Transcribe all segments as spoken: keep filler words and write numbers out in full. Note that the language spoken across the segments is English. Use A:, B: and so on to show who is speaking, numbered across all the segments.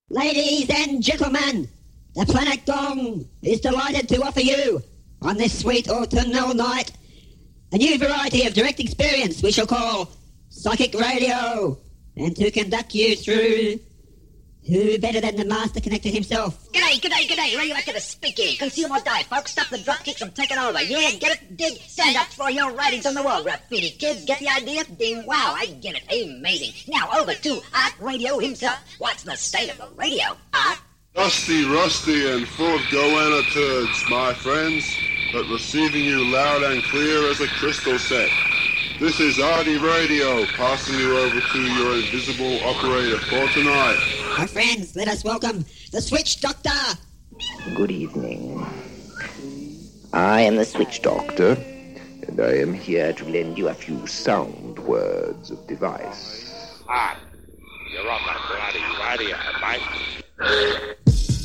A: Ladies and gentlemen, the Planet Gong is delighted to offer you, on this sweet autumnal night, a new variety of direct experience we shall call Psychic Radio, and to conduct you through, who better than the Master Connector himself?
B: G'day, g'day, g'day, radioactive speaking. Consume or die, folks. Stop the drop kicks from taking over. Yeah, get it? Dig? Stand up for your writings on the wall, graffiti kids. Get the idea? Ding, wow, I get it. Amazing. Now over to Art Radio himself. What's the state of the radio, Art?
C: Dusty, rusty, and full of goanna turds, my friends, but receiving you loud and clear as a crystal set. This is Artie Radio, passing you over to your invisible operator for tonight.
A: My friends, let us welcome the Switch Doctor.
D: Good evening. I am the Switch Doctor, and I am here to lend you a few sound words of device.
E: Ah, you're on the bloody radio, mate.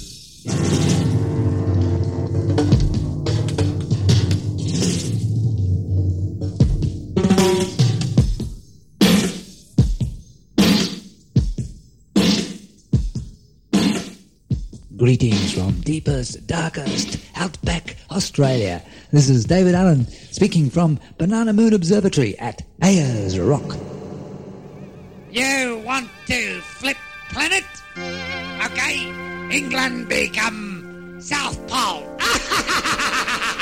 F: Greetings from deepest, darkest, outback Australia. This is David Allen speaking from Banana Moon Observatory at Ayers Rock.
G: You want to flip planet? Okay, England become South Pole.